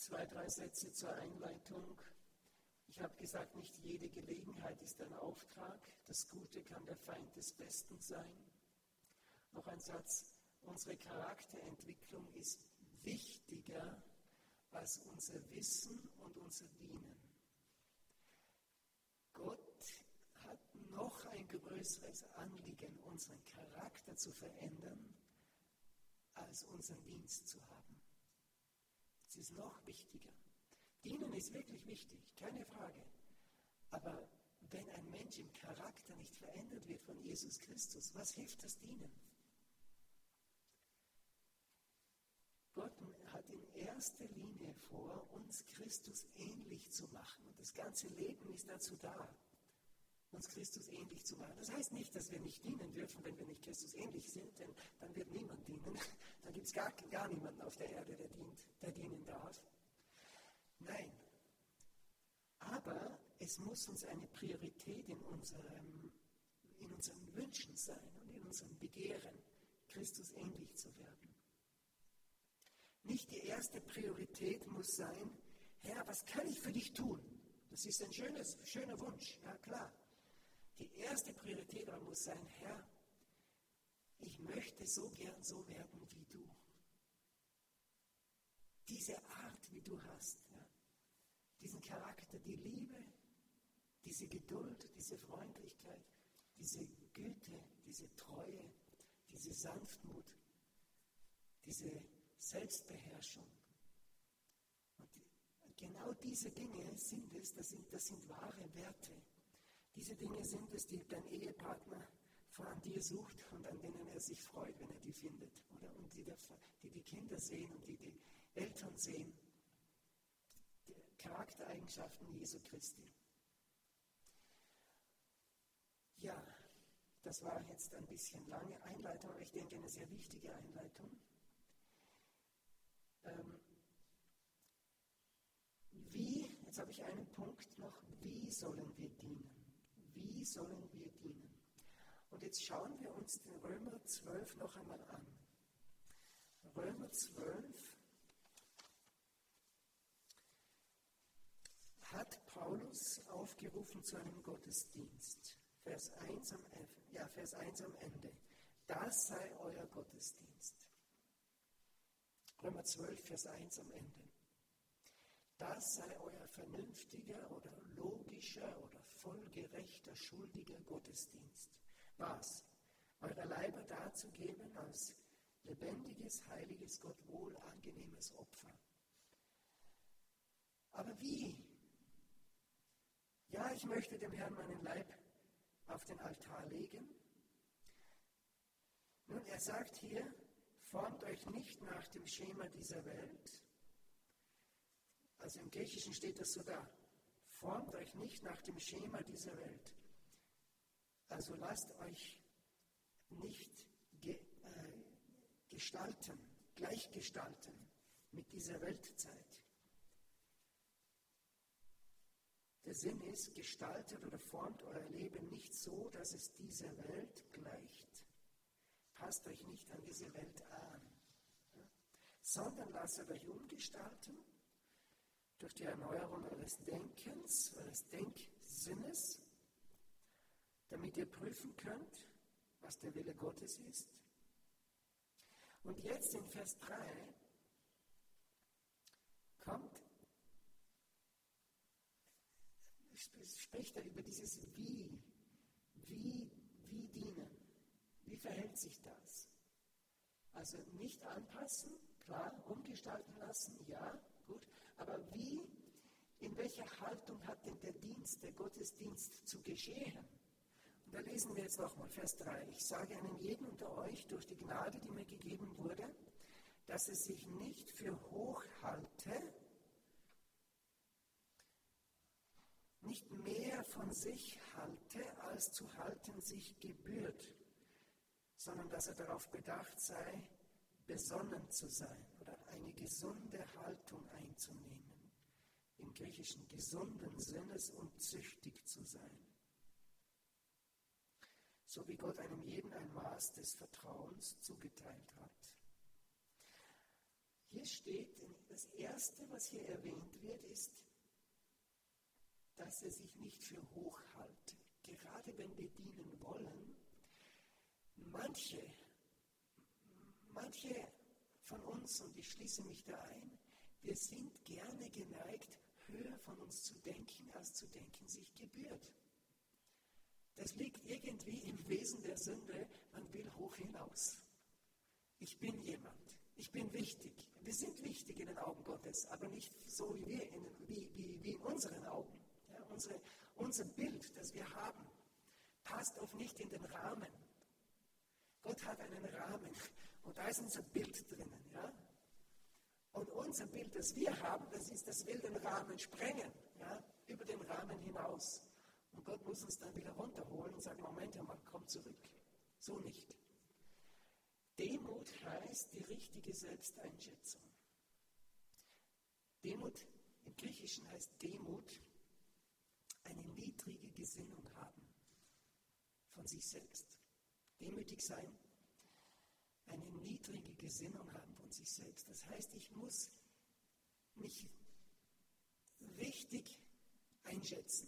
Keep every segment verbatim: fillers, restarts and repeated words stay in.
Zwei, drei Sätze zur Einleitung. Ich habe gesagt, nicht jede Gelegenheit ist ein Auftrag. Das Gute kann der Feind des Besten sein. Noch ein Satz. Unsere Charakterentwicklung ist wichtiger als unser Wissen und unser Dienen. Gott hat noch ein größeres Anliegen, unseren Charakter zu verändern, als unseren Dienst zu haben. Es ist noch wichtiger. Dienen ist wirklich wichtig, keine Frage. Aber wenn ein Mensch im Charakter nicht verändert wird von Jesus Christus, was hilft das Dienen? Gott hat in erster Linie vor, uns Christus ähnlich zu machen. Und das ganze Leben ist dazu da, uns Christus ähnlich zu machen. Das heißt nicht, dass wir nicht dienen dürfen, wenn wir nicht Christus ähnlich sind, denn dann wird niemand dienen. Dann gibt es gar, gar niemanden auf der Erde, der dient, der dienen darf. Nein. Aber es muss uns eine Priorität in, unserem, in unseren Wünschen sein und in unserem Begehren, Christus ähnlich zu werden. Nicht die erste Priorität muss sein, Herr, was kann ich für dich tun? Das ist ein schönes, schöner Wunsch, ja klar. Die erste Priorität aber muss sein, Herr, ich möchte so gern so werden wie du. Diese Art, wie du hast, ja, diesen Charakter, die Liebe, diese Geduld, diese Freundlichkeit, diese Güte, diese Treue, diese Sanftmut, diese Selbstbeherrschung. Und genau diese Dinge sind es, das sind, das sind wahre Werte. Diese Dinge sind es, die dein Ehepartner an dir sucht und an denen er sich freut, wenn er die findet. Oder? Und die, der, die die Kinder sehen und die die Eltern sehen. Die Charaktereigenschaften Jesu Christi. Ja, das war jetzt ein bisschen lange Einleitung, aber ich denke eine sehr wichtige Einleitung. Ähm, wie, jetzt habe ich einen Punkt noch, wie sollen wir dienen? Wie sollen wir dienen? Und jetzt schauen wir uns den Römer zwölf noch einmal an. Römer zwölf hat Paulus aufgerufen zu einem Gottesdienst. Vers eins am, ja, Vers eins am Ende. Das sei euer Gottesdienst. Römer zwölf, Vers eins am Ende. Das sei euer vernünftiger oder logischer oder folgerechter, schuldiger Gottesdienst. Was? Eure Leiber darzugeben als lebendiges, heiliges, Gott wohl angenehmes Opfer. Aber wie? Ja, ich möchte dem Herrn meinen Leib auf den Altar legen. Nun, er sagt hier, formt euch nicht nach dem Schema dieser Welt. Also im Griechischen steht das so da. Formt euch nicht nach dem Schema dieser Welt. Also lasst euch nicht ge, äh, gestalten, gleichgestalten mit dieser Weltzeit. Der Sinn ist, gestaltet oder formt euer Leben nicht so, dass es dieser Welt gleicht. Passt euch nicht an diese Welt an, ja? Sondern lasst euch umgestalten durch die Erneuerung eures Denkens, eures Denksinnes, damit ihr prüfen könnt, was der Wille Gottes ist. Und jetzt in Vers drei kommt, spricht er über dieses Wie, wie, wie dienen. Wie verhält sich das? Also nicht anpassen, klar, umgestalten lassen, ja, gut, aber wie, in welcher Haltung hat denn der Dienst, der Gottesdienst zu geschehen? Und da lesen wir jetzt nochmal Vers drei. Ich sage einem jeden unter euch durch die Gnade, die mir gegeben wurde, dass es sich nicht für hoch halte, nicht mehr von sich halte, als zu halten sich gebührt, sondern dass er darauf bedacht sei, besonnen zu sein oder eine gesunde Haltung einzunehmen. Im Griechischen gesunden Sinnes und züchtig zu sein. So wie Gott einem jeden ein Maß des Vertrauens zugeteilt hat. Hier steht, das Erste, was hier erwähnt wird, ist, dass er sich nicht für hoch halte. Gerade wenn wir dienen wollen, manche, manche von uns, und ich schließe mich da ein, wir sind gerne geneigt, höher von uns zu denken, als zu denken sich gebührt. Das liegt irgendwie im Wesen der Sünde, man will hoch hinaus. Ich bin jemand, ich bin wichtig. Wir sind wichtig in den Augen Gottes, aber nicht so wie, wir in, wie, wie, wie in unseren Augen. Ja, unsere, unser Bild, das wir haben, passt oft nicht in den Rahmen. Gott hat einen Rahmen und da ist unser Bild drinnen. Ja? Und unser Bild, das wir haben, das ist, das will den Rahmen sprengen, ja? Über den Rahmen hinaus. Und Gott muss uns dann wieder runterholen und sagen, Moment einmal, komm zurück. So nicht. Demut heißt die richtige Selbsteinschätzung. Demut im Griechischen heißt Demut, eine niedrige Gesinnung haben von sich selbst. Demütig sein, eine niedrige Gesinnung haben von sich selbst. Das heißt, ich muss mich richtig einschätzen.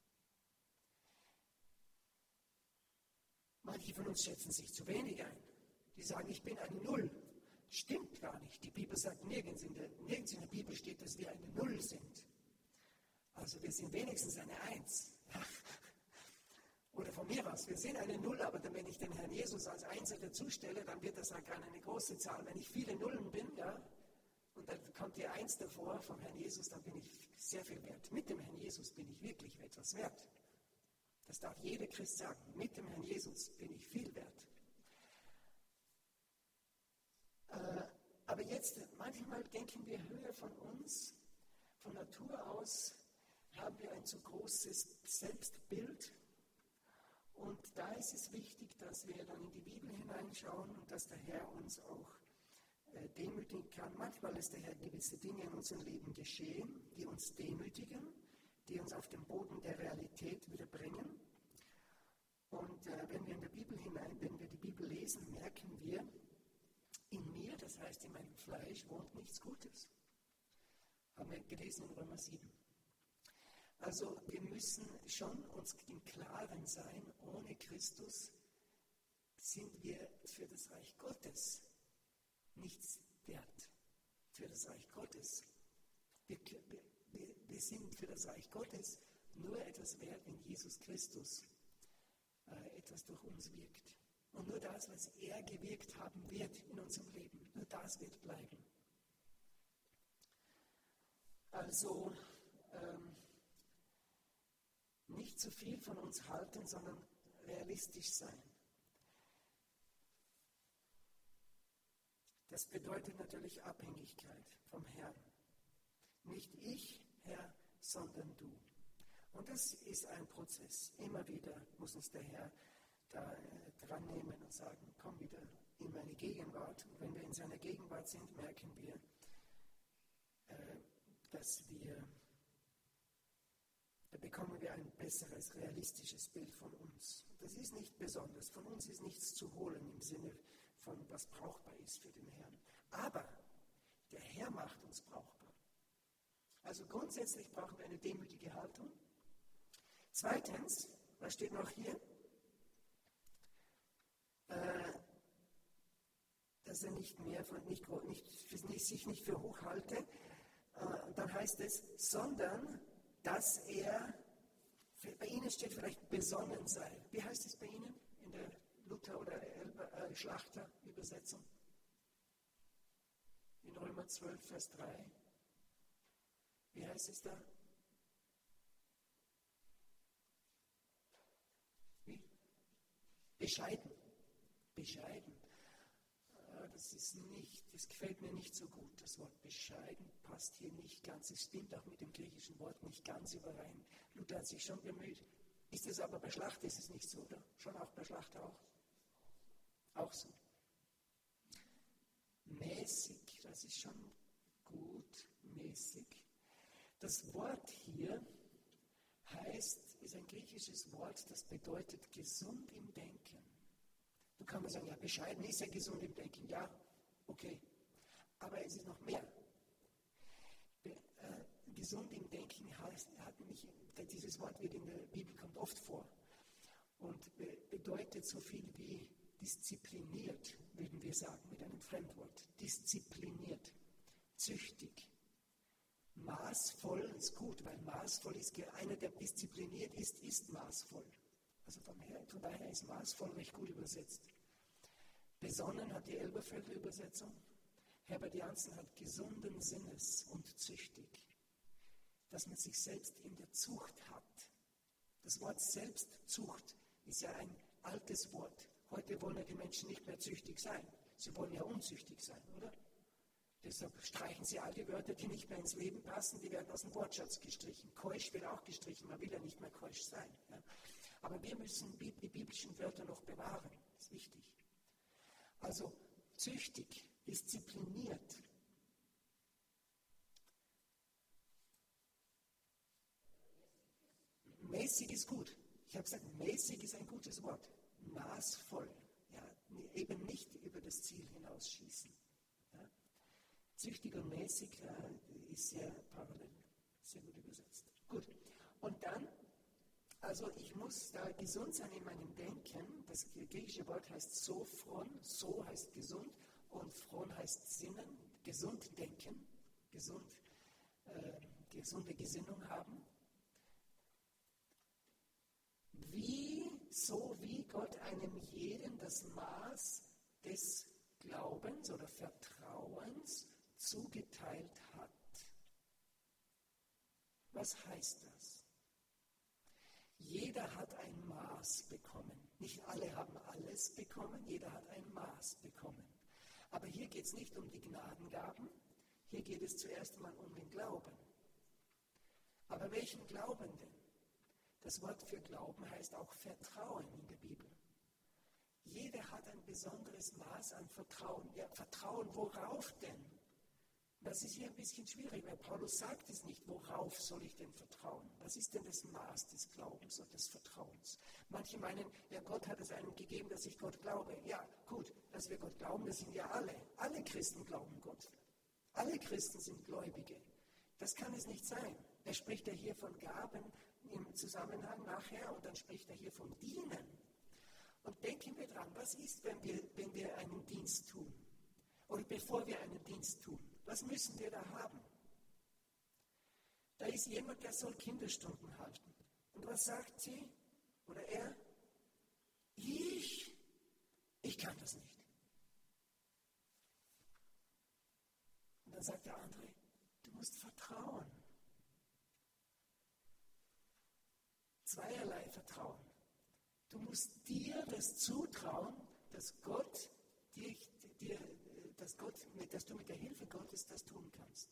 Manche von uns schätzen sich zu wenig ein. Die sagen, ich bin eine Null. Stimmt gar nicht. Die Bibel sagt, nirgends in der, nirgends in der Bibel steht, dass wir eine Null sind. Also wir sind wenigstens eine Eins. Oder von mir aus, wir sind eine Null, aber wenn ich den Herrn Jesus als Einser dazustelle, dann wird das dann eine große Zahl. Wenn ich viele Nullen bin, ja, und dann kommt die Eins davor vom Herrn Jesus, dann bin ich sehr viel wert. Mit dem Herrn Jesus bin ich wirklich etwas wert. Das darf jeder Christ sagen. Mit dem Herrn Jesus bin ich viel wert. Äh, aber jetzt, manchmal denken wir höher von uns. Von Natur aus haben wir ein zu großes Selbstbild. Und da ist es wichtig, dass wir dann in die Bibel hineinschauen und dass der Herr uns auch äh, demütigen kann. Manchmal lässt der Herr gewisse Dinge in unserem Leben geschehen, die uns demütigen, die uns auf den Boden der Realität wieder bringen. Und äh, wenn wir in der Bibel hinein, wenn wir die Bibel lesen, merken wir, in mir, das heißt in meinem Fleisch, wohnt nichts Gutes. Haben wir gelesen in Römer sieben. Also wir müssen schon uns im Klaren sein, ohne Christus sind wir für das Reich Gottes nichts wert. Für das Reich Gottes. Wir, wir, wir sind für das Reich Gottes nur etwas wert, wenn Jesus Christus äh, etwas durch uns wirkt. Und nur das, was er gewirkt haben wird in unserem Leben, nur das wird bleiben. Also ähm, nicht zu viel von uns halten, sondern realistisch sein. Das bedeutet natürlich Abhängigkeit vom Herrn. Nicht ich, Herr, sondern du. Und das ist ein Prozess. Immer wieder muss uns der Herr da äh, dran nehmen und sagen, komm wieder in meine Gegenwart. Und wenn wir in seiner Gegenwart sind, merken wir, äh, dass wir, da bekommen wir ein besseres, realistisches Bild von uns. Das ist nicht besonders. Von uns ist nichts zu holen im Sinne von, was brauchbar ist für den Herrn. Aber der Herr macht uns brauchbar. Also grundsätzlich brauchen wir eine demütige Haltung. Zweitens, was steht noch hier? Äh, dass er nicht mehr von, nicht, nicht, nicht, sich nicht für hoch halte. Äh, dann heißt es, sondern dass er, für, bei Ihnen steht vielleicht besonnen sei. Wie heißt es bei Ihnen in der Luther- oder äh, Schlachter-Übersetzung? In Römer zwölf, Vers drei. Wie heißt es da? Wie? Bescheiden. Bescheiden. Das ist nicht, das gefällt mir nicht so gut. Das Wort bescheiden passt hier nicht ganz. Es stimmt auch mit dem griechischen Wort nicht ganz überein. Luther hat sich schon bemüht. Ist es aber bei Schlachter, ist es nicht so, oder? Schon auch bei Schlachter auch? Auch so. Mäßig, das ist schon gut, mäßig. Das Wort hier heißt, ist ein griechisches Wort, das bedeutet gesund im Denken. Du kannst sagen, ja, bescheiden ist ja gesund im Denken. Ja, okay. Aber es ist noch mehr. Be, äh, gesund im Denken heißt, hat nämlich, dieses Wort wird in der Bibel kommt oft vor und be, bedeutet so viel wie diszipliniert, würden wir sagen, mit einem Fremdwort. Diszipliniert, züchtig, maßvoll ist gut, weil maßvoll ist, einer, der diszipliniert ist, ist maßvoll. Also von, her, von daher ist maßvoll recht gut übersetzt. Besonnen hat die Elberfelder Übersetzung. Herbert Janssen hat gesunden Sinnes und züchtig. Dass man sich selbst in der Zucht hat. Das Wort Selbstzucht ist ja ein altes Wort. Heute wollen ja die Menschen nicht mehr züchtig sein. Sie wollen ja unzüchtig sein, oder? Deshalb streichen sie all die Wörter, die nicht mehr ins Leben passen, die werden aus dem Wortschatz gestrichen. Keusch wird auch gestrichen, man will ja nicht mehr keusch sein. Ja. Aber wir müssen die biblischen Wörter noch bewahren, das ist wichtig. Also züchtig, diszipliniert. Mäßig ist gut. Ich habe gesagt, mäßig ist ein gutes Wort. Maßvoll. Ja, eben nicht über das Ziel hinausschießen. Ja. Züchtig und mäßig äh, ist sehr parallel, sehr gut übersetzt. Gut. Und dann, also ich muss da gesund sein in meinem Denken. Das griechische Wort heißt sophron. So heißt gesund und phron heißt sinnen. Gesund denken, gesund, äh, gesunde Gesinnung haben. Wie, so wie Gott einem jeden das Maß des Glaubens oder Vertrauens zugeteilt hat. Was heißt das? Jeder hat ein Maß bekommen. Nicht alle haben alles bekommen, jeder hat ein Maß bekommen. Aber hier geht es nicht um die Gnadengaben, hier geht es zuerst einmal um den Glauben. Aber welchen Glauben denn? Das Wort für Glauben heißt auch Vertrauen in der Bibel. Jeder hat ein besonderes Maß an Vertrauen. Ja, Vertrauen, worauf denn? Das ist hier ein bisschen schwierig, weil Paulus sagt es nicht, worauf soll ich denn vertrauen? Was ist denn das Maß des Glaubens und des Vertrauens? Manche meinen, ja, Gott hat es einem gegeben, dass ich Gott glaube. Ja, gut, dass wir Gott glauben, das sind ja alle. Alle Christen glauben Gott. Alle Christen sind Gläubige. Das kann es nicht sein. Er spricht ja hier von Gaben im Zusammenhang nachher und dann spricht er hier von Dienen. Und denken wir dran, was ist, wenn wir, wenn wir einen Dienst tun? Oder bevor wir einen Dienst tun? Was müssen wir da haben? Da ist jemand, der soll Kinderstunden halten. Und was sagt sie? Oder er? Ich? Ich kann das nicht. Und dann sagt der andere, du musst vertrauen. Zweierlei Vertrauen. Du musst dir das zutrauen, dass Gott dir, dir dass, Gott, dass du mit der Hilfe Gottes das tun kannst.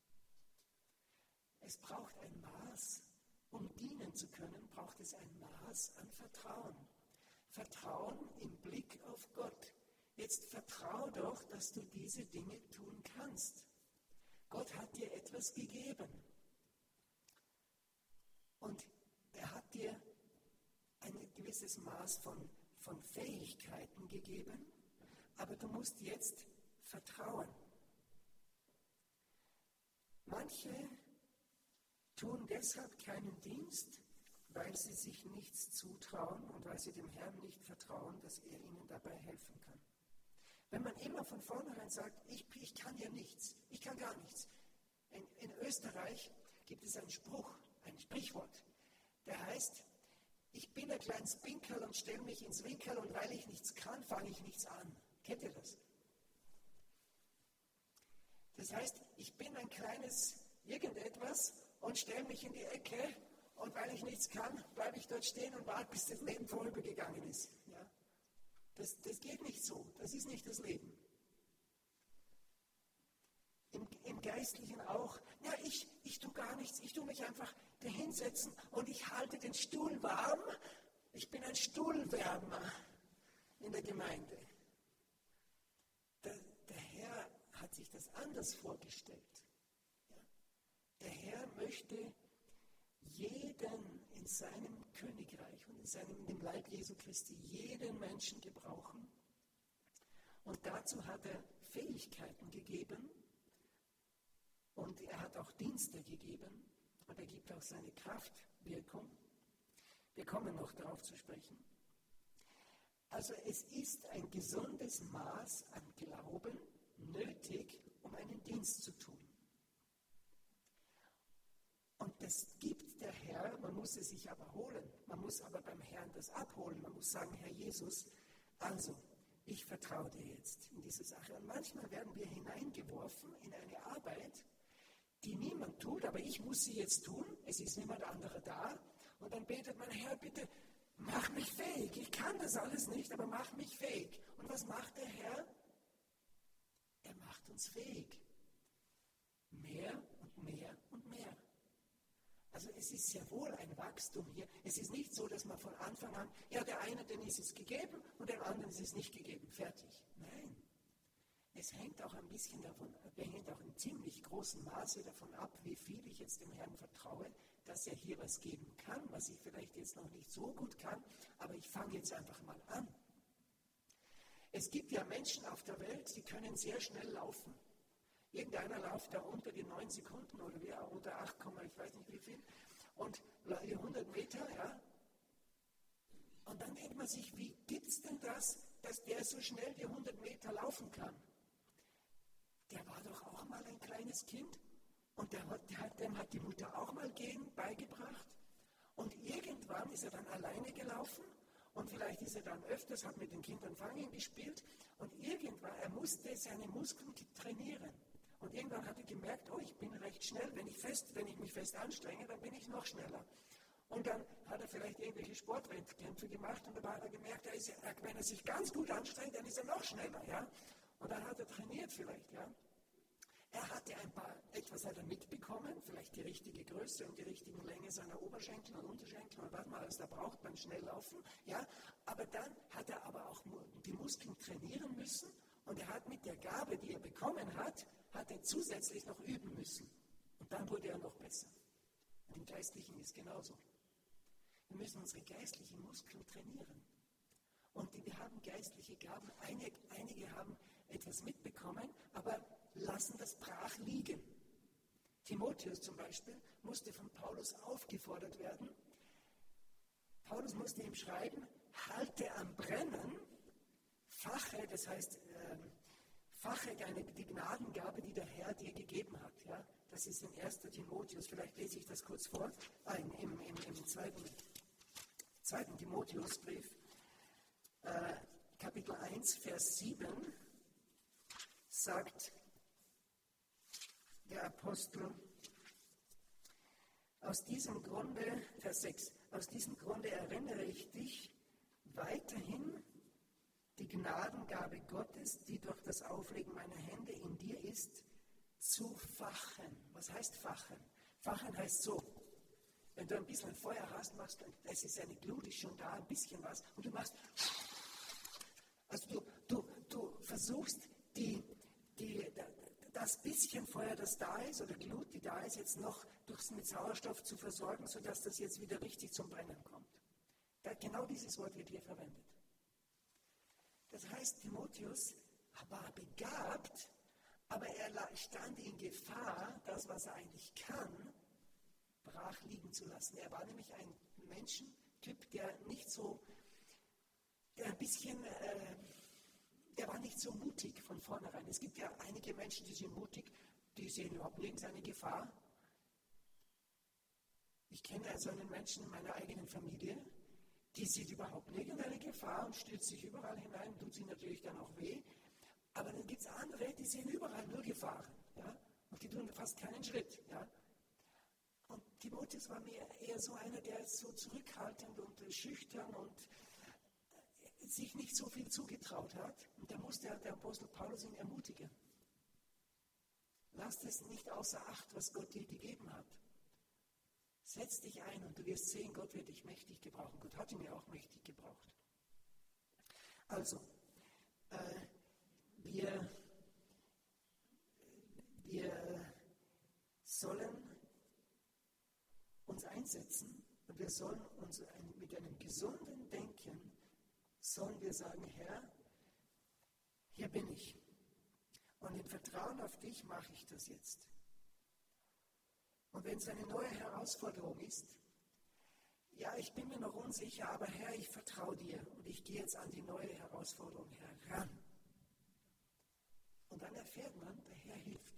Es braucht ein Maß, um dienen zu können, braucht es ein Maß an Vertrauen. Vertrauen im Blick auf Gott. Jetzt vertrau doch, dass du diese Dinge tun kannst. Gott hat dir etwas gegeben. Und er hat dir ein gewisses Maß von, von Fähigkeiten gegeben, aber du musst jetzt vertrauen. Manche tun deshalb keinen Dienst, weil sie sich nichts zutrauen und weil sie dem Herrn nicht vertrauen, dass er ihnen dabei helfen kann. Wenn man immer von vornherein sagt, ich, ich kann ja nichts, ich kann gar nichts. In, in Österreich gibt es einen Spruch, ein Sprichwort, der heißt, ich bin ein kleines Pinkerl und stelle mich ins Winkel und weil ich nichts kann, fange ich nichts an. Kennt ihr das? Das heißt, ich bin ein kleines irgendetwas und stelle mich in die Ecke und weil ich nichts kann, bleibe ich dort stehen und warte, bis das Leben vorübergegangen ist. Ja? Das, das geht nicht so. Das ist nicht das Leben. Im, im Geistlichen auch. Ja, ich, ich tue gar nichts. Ich tue mich einfach dahinsetzen und ich halte den Stuhl warm. Ich bin ein Stuhlwärmer in der Gemeinde. Der, der Herr hat sich das anders vorgestellt. Ja? Der Herr möchte jeden in seinem Königreich und in, seinem, in dem Leib Jesu Christi jeden Menschen gebrauchen. Und dazu hat er Fähigkeiten gegeben und er hat auch Dienste gegeben und er gibt auch seine Kraftwirkung. Wir kommen noch darauf zu sprechen. Also es ist ein gesundes Maß an Glauben nötig, um einen Dienst zu tun. Und das gibt der Herr, man muss es sich aber holen. Man muss aber beim Herrn das abholen. Man muss sagen, Herr Jesus, also ich vertraue dir jetzt in diese Sache. Und manchmal werden wir hineingeworfen in eine Arbeit, die niemand tut, aber ich muss sie jetzt tun. Es ist niemand anderer da. Und dann betet man, Herr, bitte mach mich fähig. Ich kann das alles nicht, aber mach mich fähig. Und was macht der Herr? Er macht uns fähig. Mehr und mehr und mehr. Also es ist sehr wohl ein Wachstum hier. Es ist nicht so, dass man von Anfang an, ja, der eine, den ist es gegeben und dem anderen ist es nicht gegeben. Fertig. Nein. Es hängt auch ein bisschen davon, hängt auch in ziemlich großem Maße davon ab, wie viel ich jetzt dem Herrn vertraue, dass er hier was geben kann, was ich vielleicht jetzt noch nicht so gut kann, aber ich fange jetzt einfach mal an. Es gibt ja Menschen auf der Welt, die können sehr schnell laufen. Irgendeiner läuft da unter die neun Sekunden oder wie, unter acht, ich weiß nicht wie viel, und die hundert Meter, ja. Und dann denkt man sich, wie gibt es denn das, dass der so schnell die hundert Meter laufen kann? Der war doch auch mal ein kleines Kind und der hat, der hat, dem hat die Mutter auch mal Gehen beigebracht. Und irgendwann ist er dann alleine gelaufen und vielleicht ist er dann öfters, hat mit den Kindern Fangen gespielt und irgendwann, er musste seine Muskeln trainieren. Und irgendwann hat er gemerkt, oh, ich bin recht schnell, wenn ich, fest, wenn ich mich fest anstrenge, dann bin ich noch schneller. Und dann hat er vielleicht irgendwelche Sportwettkämpfe gemacht und dann hat er gemerkt, er ist, wenn er sich ganz gut anstrengt, dann ist er noch schneller. Ja? Und dann hat er trainiert vielleicht. Ja? Er hatte ein paar, etwas hat er mitbekommen, vielleicht die richtige Größe und die richtige Länge seiner Oberschenkel und Unterschenkel und was man alles da braucht beim Schnelllaufen. Ja? Aber dann hat er aber auch die Muskeln trainieren müssen und er hat mit der Gabe, die er bekommen hat, hat er zusätzlich noch üben müssen. Und dann wurde er noch besser. Und im Geistlichen ist genauso. Wir müssen unsere geistlichen Muskeln trainieren. Und wir haben geistliche Gaben. Einige, einige haben etwas mitbekommen, aber lassen das brach liegen. Timotheus zum Beispiel musste von Paulus aufgefordert werden. Paulus musste ihm schreiben, halte am Brennen, fache, das heißt, äh, fache deine, die Gnadengabe, die der Herr dir gegeben hat. Ja? Das ist in erster Timotheus, vielleicht lese ich das kurz vor, Nein, im, im, im zweiten, zweiten Timotheusbrief, äh, Kapitel eins, Vers sieben, sagt der Apostel, aus diesem Grunde, Vers sechs, aus diesem Grunde erinnere ich dich weiterhin, die Gnadengabe Gottes, die durch das Auflegen meiner Hände in dir ist, zu fachen. Was heißt fachen? Fachen heißt so, wenn du ein bisschen Feuer hast, machst du, es ist eine Glut, ist schon da, ein bisschen was, und du machst, also du, du, du versuchst, die, die, das bisschen Feuer, das da ist, oder Glut, die da ist, jetzt noch durch, mit Sauerstoff zu versorgen, sodass das jetzt wieder richtig zum Brennen kommt. Da, genau dieses Wort wird hier verwendet. Das heißt, Timotheus war begabt, aber er stand in Gefahr, das, was er eigentlich kann, brach liegen zu lassen. Er war nämlich ein Menschentyp, der nicht so, der ein bisschen, äh, der war nicht so mutig von vornherein. Es gibt ja einige Menschen, die sind mutig, die sehen überhaupt nirgends eine Gefahr. Ich kenne also einen Menschen in meiner eigenen Familie, die sieht überhaupt nirgendwo Gefahr und stürzt sich überall hinein, tut sie natürlich dann auch weh. Aber dann gibt es andere, die sehen überall nur Gefahren. Ja? Und die tun fast keinen Schritt. Ja? Und Timotheus war mir eher so einer, der so zurückhaltend und schüchtern und sich nicht so viel zugetraut hat. Und da musste der Apostel Paulus ihn ermutigen. Lass es nicht außer Acht, was Gott dir gegeben hat. Setz dich ein und du wirst sehen, Gott wird dich mächtig gebrauchen. Gott hat ihn ja auch mächtig gebraucht. Also, äh, wir, wir sollen uns einsetzen und wir sollen uns ein, mit einem gesunden Denken, sollen wir sagen, Herr, hier bin ich. Vertrauen auf dich mache ich das jetzt. Und wenn es eine neue Herausforderung ist, ja, ich bin mir noch unsicher, aber Herr, ich vertraue dir und ich gehe jetzt an die neue Herausforderung heran. Und dann erfährt man, der Herr hilft.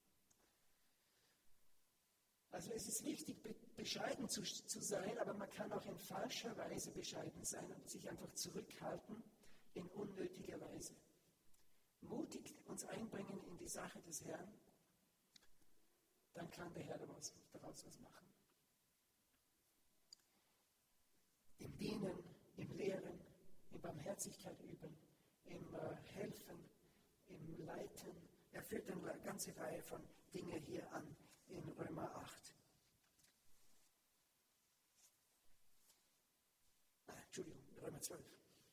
Also es ist wichtig, be- bescheiden zu, zu sein, aber man kann auch in falscher Weise bescheiden sein und sich einfach zurückhalten in unnötiger Weise. Mutig uns einbringen in die Sache des Herrn, dann kann der Herr daraus, daraus was machen. Im Dienen, im Lehren, in Barmherzigkeit üben, im äh, Helfen, im Leiten. Er führt eine ganze Reihe von Dingen hier an in Römer acht. Ah, Entschuldigung, Römer zwölf.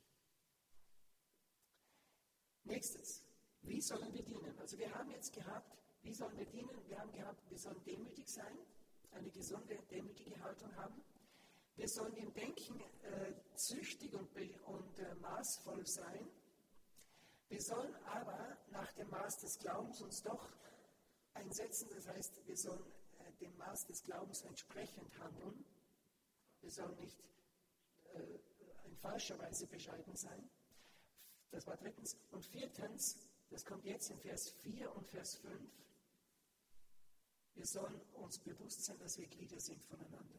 Nächstes, wie sollen wir dienen? Also wir haben jetzt gehabt, wie sollen wir dienen? Wir haben gehabt, wir sollen demütig sein, eine gesunde, demütige Haltung haben. Wir sollen im Denken äh, züchtig und, und äh, maßvoll sein. Wir sollen aber nach dem Maß des Glaubens uns doch einsetzen. Das heißt, wir sollen äh, dem Maß des Glaubens entsprechend handeln. Wir sollen nicht äh, in falscher Weise bescheiden sein. Das war drittens. Und viertens, das kommt jetzt in Vers vier und Vers fünf. Wir sollen uns bewusst sein, dass wir Glieder sind voneinander.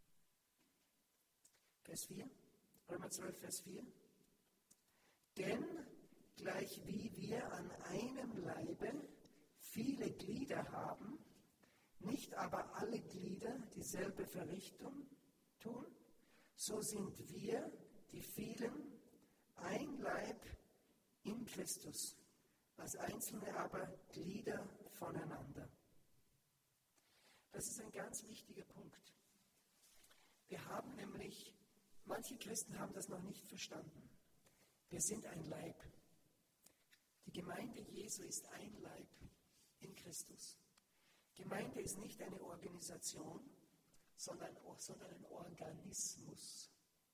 Vers vier, Römer zwölf, Vers vier. Denn gleich wie wir an einem Leibe viele Glieder haben, nicht aber alle Glieder dieselbe Verrichtung tun, so sind wir, die vielen, ein Leib in Christus, als Einzelne aber Glieder voneinander. Das ist ein ganz wichtiger Punkt. Wir haben nämlich, manche Christen haben das noch nicht verstanden. Wir sind ein Leib. Die Gemeinde Jesu ist ein Leib in Christus. Gemeinde ist nicht eine Organisation, sondern, sondern ein Organismus.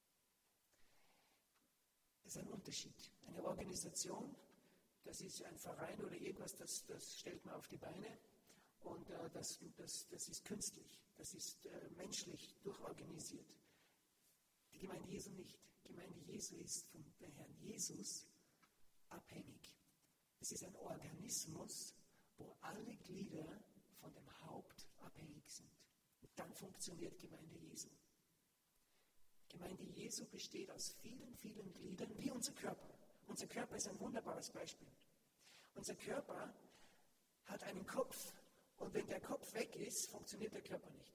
Das ist ein Unterschied. Eine Organisation, das ist ein Verein oder irgendwas, das, das stellt man auf die Beine und äh, das, das, das ist künstlich, das ist äh, menschlich durchorganisiert. Die Gemeinde Jesu nicht. Die Gemeinde Jesu ist vom Herrn Jesus abhängig. Es ist ein Organismus, wo alle Glieder von dem Haupt abhängig sind. Und dann funktioniert Gemeinde Jesu. Gemeinde Jesu besteht aus vielen, vielen Gliedern, wie unser Körper. Unser Körper ist ein wunderbares Beispiel. Unser Körper hat einen Kopf und wenn der Kopf weg ist, funktioniert der Körper nicht.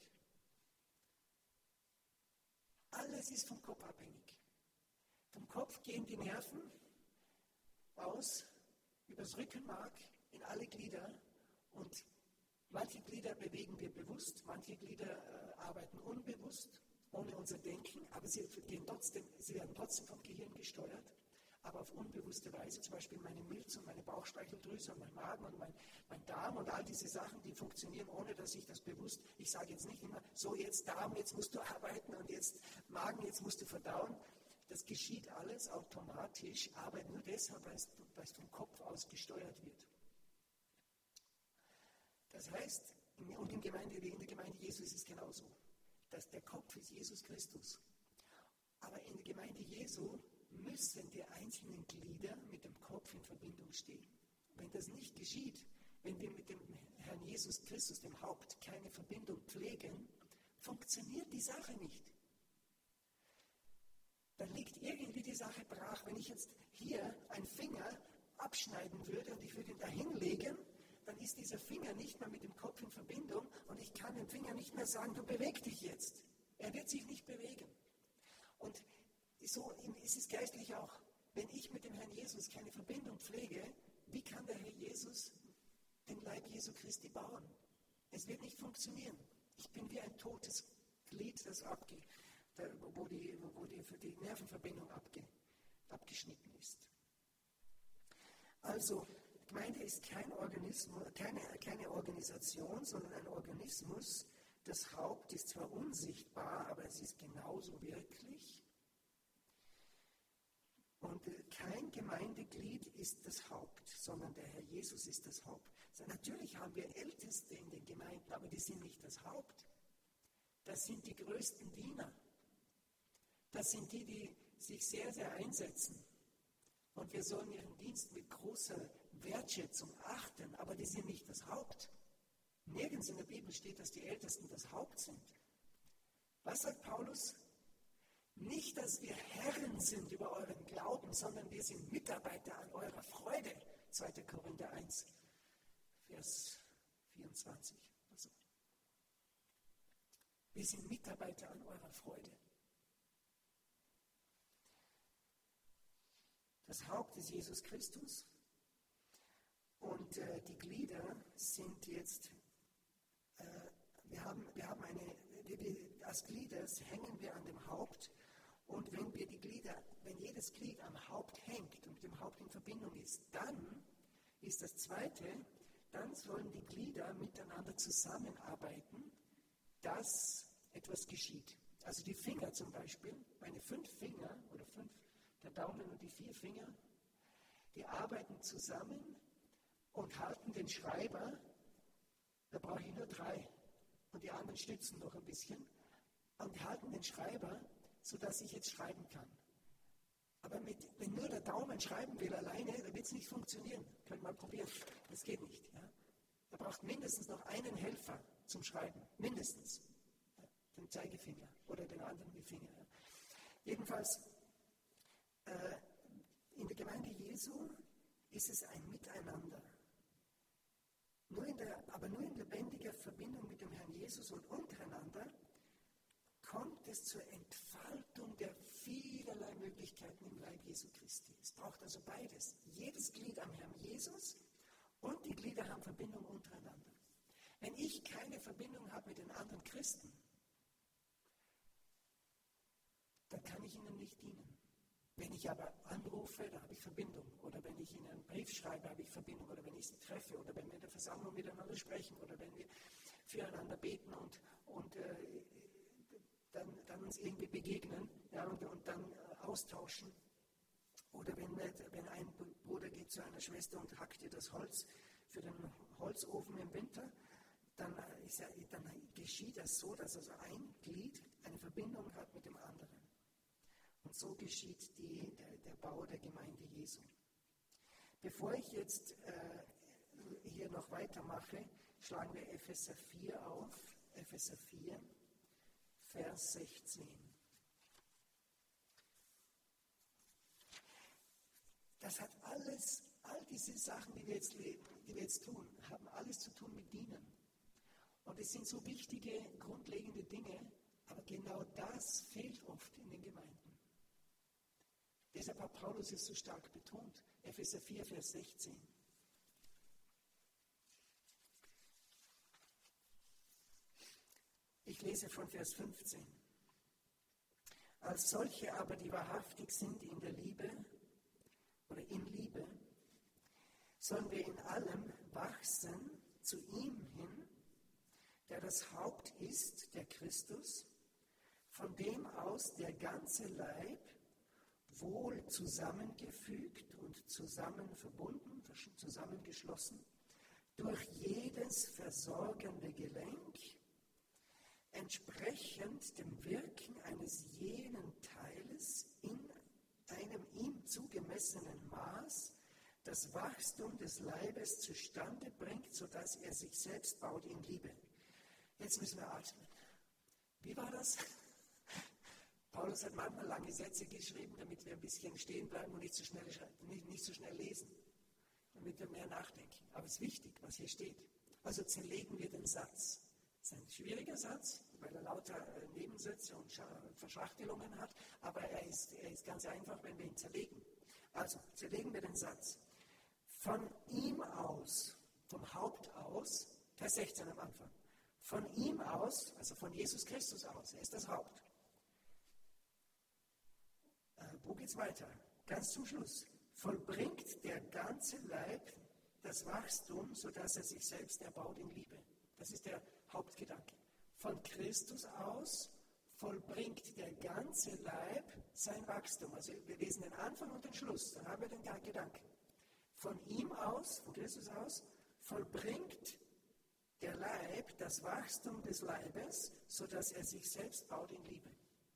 Alles ist vom Kopf abhängig. Vom Kopf gehen die Nerven aus, übers Rückenmark, in alle Glieder und manche Glieder bewegen wir bewusst, manche Glieder äh, arbeiten unbewusst, ohne unser Denken, aber sie, gehen trotzdem, sie werden trotzdem vom Gehirn gesteuert, aber auf unbewusste Weise, zum Beispiel meine Milz und meine Bauchspeicheldrüse und mein Magen und mein, mein Darm und all diese Sachen, die funktionieren, ohne dass ich das bewusst, ich sage jetzt nicht immer, so jetzt Darm, jetzt musst du arbeiten und jetzt Magen, jetzt musst du verdauen. Das geschieht alles automatisch, aber nur deshalb, weil es, weil es vom Kopf aus gesteuert wird. Das heißt, und in, Gemeinde, in der Gemeinde Jesu ist es genauso, dass der Kopf ist Jesus Christus. Aber in der Gemeinde Jesu müssen die einzelnen Glieder mit dem Kopf in Verbindung stehen. Wenn das nicht geschieht, wenn wir mit dem Herrn Jesus Christus, dem Haupt, keine Verbindung pflegen, funktioniert die Sache nicht. Dann liegt irgendwie die Sache brach. Wenn ich jetzt hier einen Finger abschneiden würde und ich würde ihn da hinlegen, dann ist dieser Finger nicht mehr mit dem Kopf in Verbindung und ich kann dem Finger nicht mehr sagen, du beweg dich jetzt. Er wird sich nicht bewegen. Und so ist es geistlich auch. Wenn ich mit dem Herrn Jesus keine Verbindung pflege, wie kann der Herr Jesus den Leib Jesu Christi bauen? Es wird nicht funktionieren. Ich bin wie ein totes Glied, das abge, wo, die, wo die, für die Nervenverbindung abge, abgeschnitten ist. Also, Gemeinde ist kein Organismus, keine, keine Organisation, sondern ein Organismus. Das Haupt ist zwar unsichtbar, aber es ist genauso wirklich. Und kein Gemeindeglied ist das Haupt, sondern der Herr Jesus ist das Haupt. Also natürlich haben wir Älteste in den Gemeinden, aber die sind nicht das Haupt. Das sind die größten Diener. Das sind die, die sich sehr, sehr einsetzen. Und wir sollen ihren Dienst mit großer Wertschätzung achten, aber die sind nicht das Haupt. Nirgends in der Bibel steht, dass die Ältesten das Haupt sind. Was sagt Paulus? Nicht, dass wir Herren sind über euren Glauben, sondern wir sind Mitarbeiter an eurer Freude. zweiter Korinther eins, Vers vierundzwanzig. Also, wir sind Mitarbeiter an eurer Freude. Das Haupt ist Jesus Christus und äh, die Glieder sind jetzt, äh, wir, haben, wir haben eine, wir, als Glieder hängen wir an dem Haupt und wenn wir die Glieder, wenn jedes Glied am Haupt hängt und mit dem Haupt in Verbindung ist, dann ist das Zweite, dann sollen die Glieder miteinander zusammenarbeiten, dass etwas geschieht. Also die Finger zum Beispiel, meine fünf Finger oder fünf, der Daumen und die vier Finger, die arbeiten zusammen und halten den Schreiber, da brauche ich nur drei und die anderen stützen noch ein bisschen und halten den Schreiber, sodass ich jetzt schreiben kann. Aber mit, wenn nur der Daumen schreiben will alleine, dann wird es nicht funktionieren. Könnt mal probieren, das geht nicht. Ja? Da braucht mindestens noch einen Helfer zum Schreiben, mindestens. Ja? Den Zeigefinger oder den anderen die Finger. Ja? Jedenfalls, äh, in der Gemeinde Jesu ist es ein Miteinander. Nur in der, aber nur in lebendiger Verbindung mit dem Herrn Jesus und untereinander kommt es zur Entfaltung der vielerlei Möglichkeiten im Leib Jesu Christi. Es braucht also beides. Jedes Glied am Herrn Jesus und die Glieder haben Verbindung untereinander. Wenn ich keine Verbindung habe mit den anderen Christen, dann kann ich ihnen nicht dienen. Wenn ich aber anrufe, da habe ich Verbindung. Oder wenn ich ihnen einen Brief schreibe, habe ich Verbindung. Oder wenn ich sie treffe. Oder wenn wir in der Versammlung miteinander sprechen. Oder wenn wir füreinander beten und, und äh, dann, dann uns irgendwie begegnen, ja, und, und dann äh, austauschen. Oder wenn, wenn ein Bruder geht zu einer Schwester und hackt ihr das Holz für den Holzofen im Winter, dann, äh, ist ja, dann geschieht das so, dass also ein Glied eine Verbindung hat mit dem anderen. Und so geschieht die, der, der Bau der Gemeinde Jesu. Bevor ich jetzt äh, hier noch weitermache, schlagen wir Epheser vier auf. Epheser vier, Vers sechzehn. Das hat alles, all diese Sachen, die wir jetzt leben, die wir jetzt tun, haben alles zu tun mit Dienen. Und es sind so wichtige, grundlegende Dinge, aber genau das fehlt oft in den Gemeinden. Deshalb hat Paulus es so stark betont. Epheser vier, Vers sechzehn. Ich lese von Vers fünfzehn. Als solche aber, die wahrhaftig sind in der Liebe oder in Liebe, sollen wir in allem wachsen zu ihm hin, der das Haupt ist, der Christus, von dem aus der ganze Leib wohl zusammengefügt und zusammen verbunden, zusammengeschlossen, durch jedes versorgende Gelenk, entsprechend dem Wirken eines jeden Teiles in einem ihm zugemessenen Maß, das Wachstum des Leibes zustande bringt, sodass er sich selbst baut in Liebe. Jetzt müssen wir atmen. Wie war das? Paulus hat manchmal lange Sätze geschrieben, damit wir ein bisschen stehen bleiben und nicht so schnell, nicht, nicht so schnell lesen, damit wir mehr nachdenken. Aber es ist wichtig, was hier steht. Also zerlegen wir den Satz. Das ist ein schwieriger Satz, weil er lauter Nebensätze und Verschachtelungen hat, aber er ist, er ist ganz einfach, wenn wir ihn zerlegen. Also zerlegen wir den Satz. Von ihm aus, vom Haupt aus, Vers sechzehn am Anfang, von ihm aus, also von Jesus Christus aus, er ist das Haupt. Wo geht's weiter? Ganz zum Schluss. Vollbringt der ganze Leib das Wachstum, sodass er sich selbst erbaut in Liebe. Das ist der Hauptgedanke. Von Christus aus vollbringt der ganze Leib sein Wachstum. Also wir lesen den Anfang und den Schluss, dann haben wir den Gedanken. Von ihm aus, von Christus aus, vollbringt der Leib das Wachstum des Leibes, sodass er sich selbst baut in Liebe.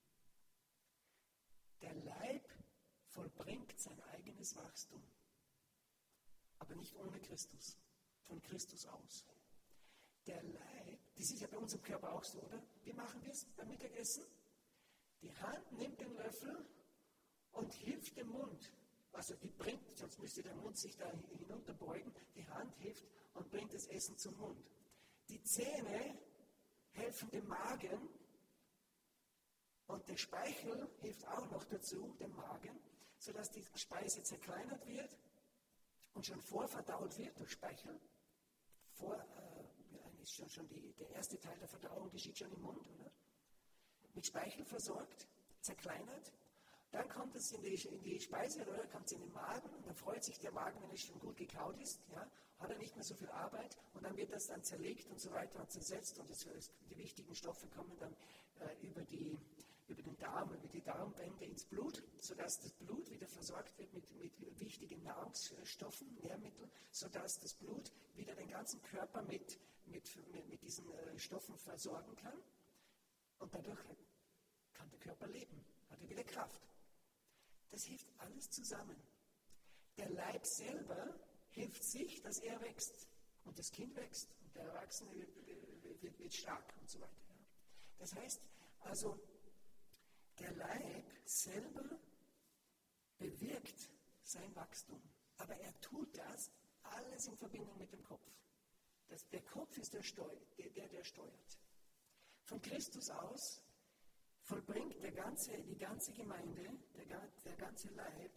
Der Leib vollbringt sein eigenes Wachstum, aber nicht ohne Christus, von Christus aus. Der Leib, das ist ja bei unserem Körper auch so, oder? Wie machen wir es beim Mittagessen? Die Hand nimmt den Löffel und hilft dem Mund. Also die bringt, sonst müsste der Mund sich da hinunterbeugen, die Hand hilft und bringt das Essen zum Mund. Die Zähne helfen dem Magen und der Speichel hilft auch noch dazu, dem Magen, sodass die Speise zerkleinert wird und schon vorverdaut wird durch Speichel. Vor, äh, ist schon, schon die, der erste Teil der Verdauung geschieht schon im Mund, oder? Mit Speichel versorgt, zerkleinert. Dann kommt es in die, in die Speiseröhre, kommt es in den Magen und dann freut sich der Magen, wenn es schon gut gekaut ist. Ja, hat er nicht mehr so viel Arbeit und dann wird das dann zerlegt und so weiter und zersetzt und das, die wichtigen Stoffe kommen dann äh, über, die, über den Darm, über die Darmwände ins Blut, sodass das Blut wieder versorgt wird mit, mit wichtigen Nahrungsstoffen, Nährmitteln, sodass das Blut wieder den ganzen Körper mit, mit, mit, mit diesen äh, Stoffen versorgen kann und dadurch kann der Körper leben, hat er wieder Kraft. Das hilft alles zusammen. Der Leib selber hilft sich, dass er wächst. Und das Kind wächst. Und der Erwachsene wird, wird, wird stark und so weiter. Ja. Das heißt, also, der Leib selber bewirkt sein Wachstum. Aber er tut das alles in Verbindung mit dem Kopf. Das, der Kopf ist der, Steu, der, der, der steuert. Von Christus aus vollbringt der ganze, die ganze Gemeinde, der, der ganze Leib,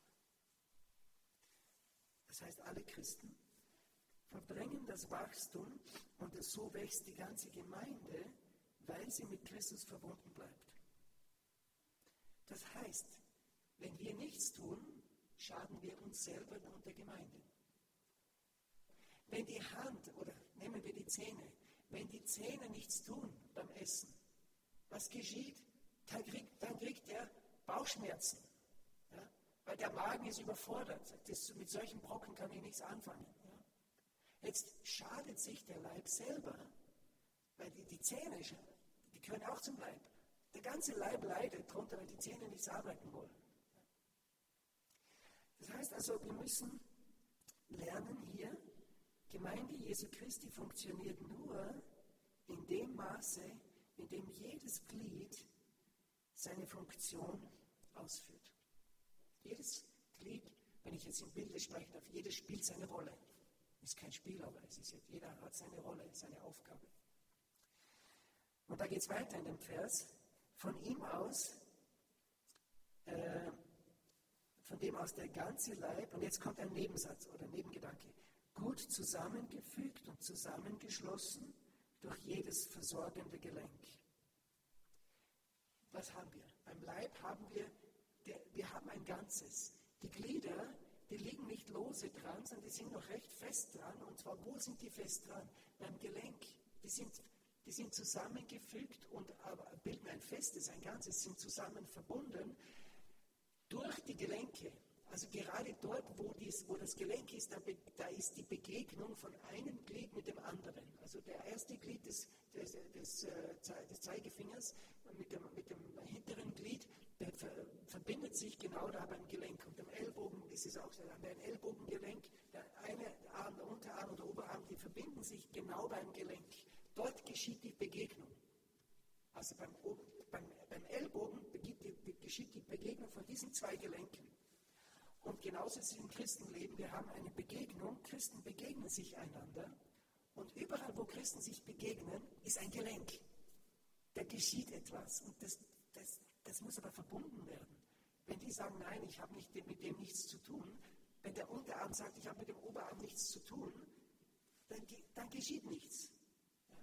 das heißt alle Christen, vollbringen das Wachstum und so wächst die ganze Gemeinde, weil sie mit Christus verbunden bleibt. Das heißt, wenn wir nichts tun, schaden wir uns selber und der Gemeinde. Wenn die Hand, oder nehmen wir die Zähne, wenn die Zähne nichts tun beim Essen, was geschieht? Dann kriegt, dann kriegt er Bauchschmerzen. Ja? Weil der Magen ist überfordert. Das, mit solchen Brocken kann ich nichts anfangen. Ja? Jetzt schadet sich der Leib selber, weil die, die Zähne, die gehören auch zum Leib. Der ganze Leib leidet darunter, weil die Zähne nichts arbeiten wollen. Das heißt also, wir müssen lernen hier, Gemeinde Jesu Christi funktioniert nur in dem Maße, in dem jedes Glied seine Funktion ausführt. Jedes Glied, wenn ich jetzt im Bilde sprechen darf, jedes spielt seine Rolle. Ist kein Spiel, aber es ist jetzt, jeder hat seine Rolle, seine Aufgabe. Und da geht es weiter in dem Vers. Von ihm aus, äh, von dem aus der ganze Leib, und jetzt kommt ein Nebensatz oder Nebengedanke, gut zusammengefügt und zusammengeschlossen durch jedes versorgende Gelenk. Was haben wir? Beim Leib haben wir, der, wir haben ein Ganzes. Die Glieder, die liegen nicht lose dran, sondern die sind noch recht fest dran. Und zwar, wo sind die fest dran? Beim Gelenk. Die sind, die sind zusammengefügt und aber bilden ein festes, ein Ganzes, sind zusammen verbunden durch die Gelenke. Also gerade dort, wo, dies, wo das Gelenk ist, da, da ist die Begegnung von einem Glied mit dem anderen. Also der erste Glied des, des, des, des Zeigefingers mit dem, mit dem hinteren Glied, der ver, verbindet sich genau da beim Gelenk. Und beim Ellbogen ist es auch so, da haben wir ein Ellbogengelenk, der eine Arm, der Unterarm und der Oberarm, die verbinden sich genau beim Gelenk. Dort geschieht die Begegnung. Also beim, beim, beim Ellbogen die, geschieht die Begegnung von diesen zwei Gelenken. Und genauso ist es im Christenleben, wir haben eine Begegnung, Christen begegnen sich einander und überall, wo Christen sich begegnen, ist ein Gelenk. Da geschieht etwas und das, das, das muss aber verbunden werden. Wenn die sagen, nein, ich habe nicht, mit dem nichts zu tun, wenn der Unterarm sagt, ich habe mit dem Oberarm nichts zu tun, dann, dann geschieht nichts. Ja.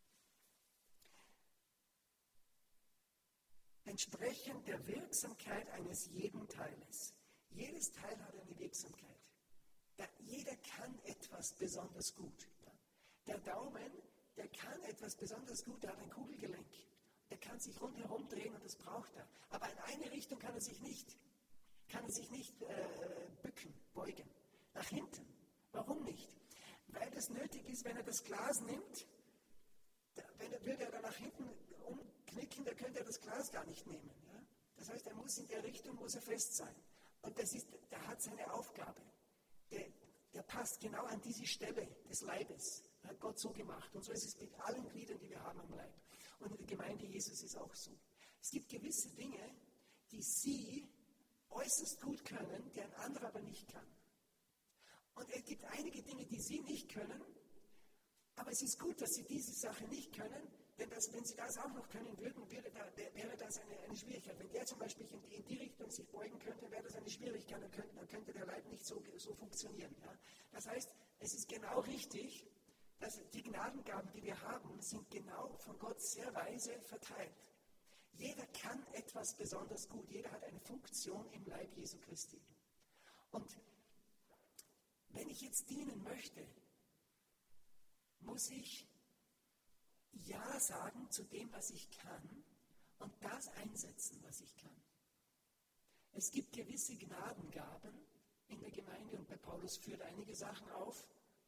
Entsprechend der Wirksamkeit eines jeden Teiles. Jedes Teil hat eine Wirksamkeit. Da, jeder kann etwas besonders gut. Ja. Der Daumen, der kann etwas besonders gut, der hat ein Kugelgelenk. Er kann sich rundherum drehen und das braucht er. Aber in eine Richtung kann er sich nicht, kann er sich nicht äh, bücken, beugen. Nach hinten. Warum nicht? Weil das nötig ist, wenn er das Glas nimmt, da, wenn er, würde er da nach hinten umknicken, da könnte er das Glas gar nicht nehmen. Ja? Das heißt, er muss in der Richtung, muss er fest sein. Und das ist, der hat seine Aufgabe. Der, der passt genau an diese Stelle des Leibes. Das hat Gott so gemacht. Und so ist es mit allen Gliedern, die wir haben am Leib. Und in der Gemeinde Jesus ist auch so. Es gibt gewisse Dinge, die sie äußerst gut können, die ein anderer aber nicht kann. Und es gibt einige Dinge, die sie nicht können, aber es ist gut, dass sie diese Sache nicht können, denn das, wenn sie das auch noch können würden, wäre, da, wäre das eine, eine Schwierigkeit. Wenn der zum Beispiel in die, in die Richtung sich beugen könnte, wäre das eine Schwierigkeit, dann könnte, dann könnte der Leib nicht so, so funktionieren. Ja? Das heißt, es ist genau richtig, dass die Gnadengaben, die wir haben, sind genau von Gott sehr weise verteilt. Jeder kann etwas besonders gut, jeder hat eine Funktion im Leib Jesu Christi. Und wenn ich jetzt dienen möchte, muss ich Ja sagen zu dem, was ich kann und das einsetzen, was ich kann. Es gibt gewisse Gnadengaben in der Gemeinde und bei Paulus führt einige Sachen auf.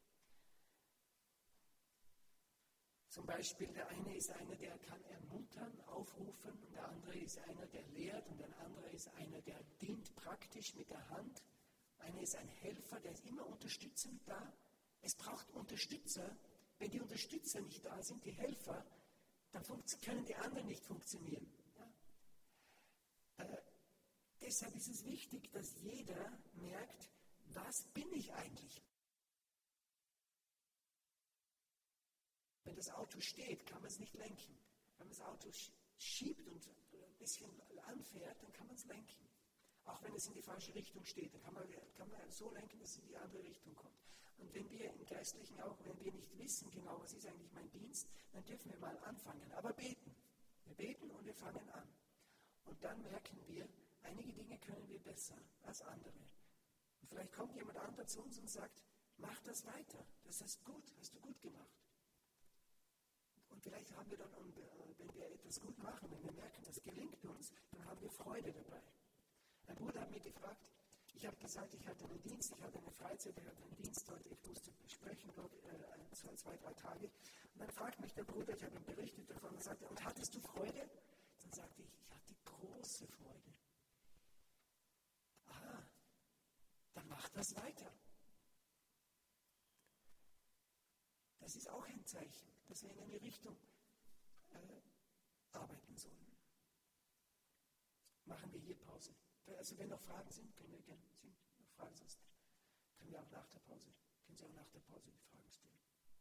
Zum Beispiel der eine ist einer, der kann ermuntern, aufrufen und der andere ist einer, der lehrt und der andere ist einer, der dient praktisch mit der Hand. Einer ist ein Helfer, der ist immer unterstützend da. Es braucht Unterstützer. Wenn die Unterstützer nicht da sind, die Helfer, dann können die anderen nicht funktionieren. Ja? Äh, deshalb ist es wichtig, dass jeder merkt, was bin ich eigentlich? Wenn das Auto steht, kann man es nicht lenken. Wenn man das Auto schiebt und ein bisschen anfährt, dann kann man es lenken. Auch wenn es in die falsche Richtung steht, dann kann man, kann man so lenken, dass es in die andere Richtung kommt. Und wenn wir im Geistlichen auch, wenn wir nicht wissen genau, was ist eigentlich mein Dienst, dann dürfen wir mal anfangen. Aber beten. Wir beten und wir fangen an. Und dann merken wir, einige Dinge können wir besser als andere. Und vielleicht kommt jemand anderes zu uns und sagt, mach das weiter. Das ist gut, hast du gut gemacht. Und vielleicht haben wir dann, wenn wir etwas gut machen, wenn wir merken, das gelingt uns, dann haben wir Freude dabei. Ein Bruder hat mich gefragt, ich habe gesagt, ich hatte einen Dienst, ich hatte eine Freizeit, ich hatte einen Dienst dort, ich musste sprechen dort äh, zwei, zwei, drei Tage. Und dann fragt mich der Bruder, ich habe ihm berichtet davon, und sagte, und hattest du Freude? Dann sagte ich, ich hatte große Freude. Aha, dann mach das weiter. Das ist auch ein Zeichen, dass wir in eine Richtung äh, arbeiten sollen. Machen wir hier Pause. Also wenn noch Fragen sind, können wir gerne sind noch Fragen, sonst können wir auch nach der Pause, können Sie auch nach der Pause